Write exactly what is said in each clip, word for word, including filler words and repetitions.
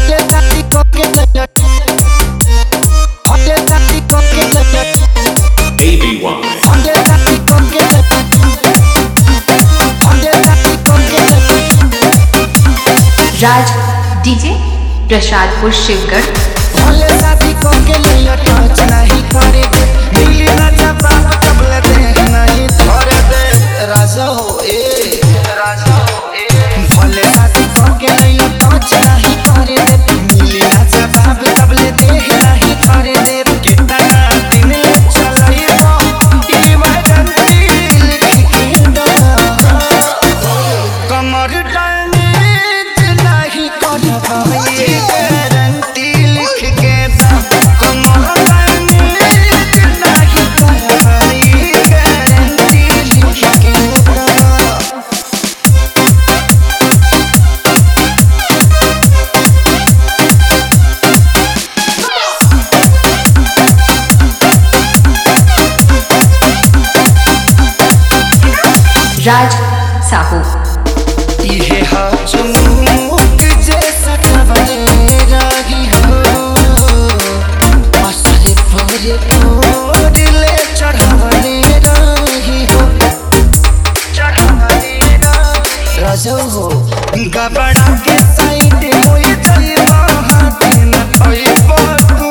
A B Y Raj DJ Prasadpur Shivgarh. Bhole शादी को के लिए टच नहीं करे दे, मिली ना जवाब कबले दे नहीं थोड़े दे। राजा हो ए राजा हो ए भोले शादी को के लिए टच नहीं करे दे, मिली ना जवाब कबले दे नहीं थोड़े दे। कितना दिन चलाई वो इमरजेंसी लिख के दो, कमर डैमेज नहीं कर पाए गारंटी लिख के दो, कमर डैमेज नहीं कर पाए गारंटी लिख के दो। राज साहू ये चुमुक जैसा खबरें रही हो, असर पूरे पूरे ले चढ़ाने रही हो, चढ़ाने रही राजा हो। गबड़ा के साइड मोए जाइबा हाथ न थोइबा तू,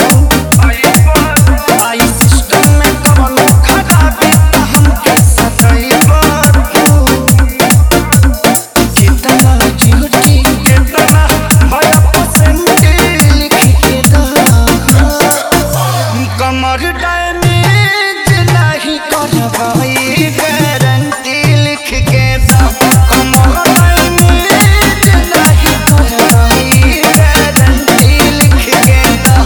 आई सिस्टम में कवन खराबी हम के सताइबा तू। कितना झूठी कितना भया पसंद लिख के दो, कमर डैमेज नहीं कर पाई गारंटी लिख के दो, कमर डैमेज नहीं कर पाई गारंटी लिख के दो।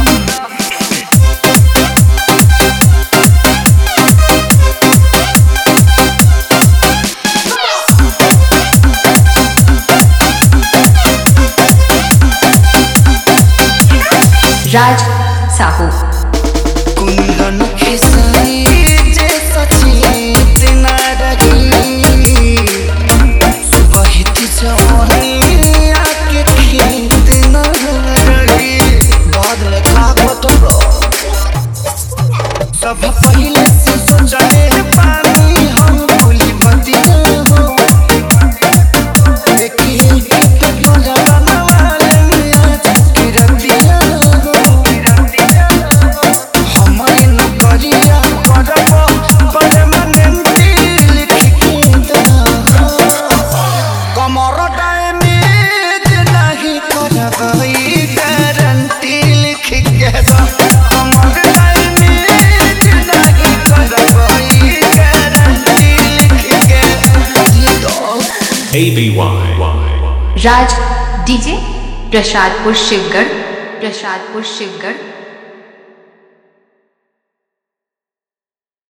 राज साहू कुंदन खेसारी जैसा चीज न रही, सुबहित जवानी आके खेत न रही। बाद में खाबो तो रो सब पहले से सोचले पानी हम भूली बतिया हो, देखिए के बड़ा बनवाले आज की रतिया हो। हमारे न करिया करबो परमानेंट लिख के दो, कमर डैमेज नहीं करबई गारंटी लिख के दो, कमर डैमेज नहीं करबई गारंटी लिख के दो। A B Y Raj DJ Prasadpur Shivgarh. Prasadpur Shivgarh.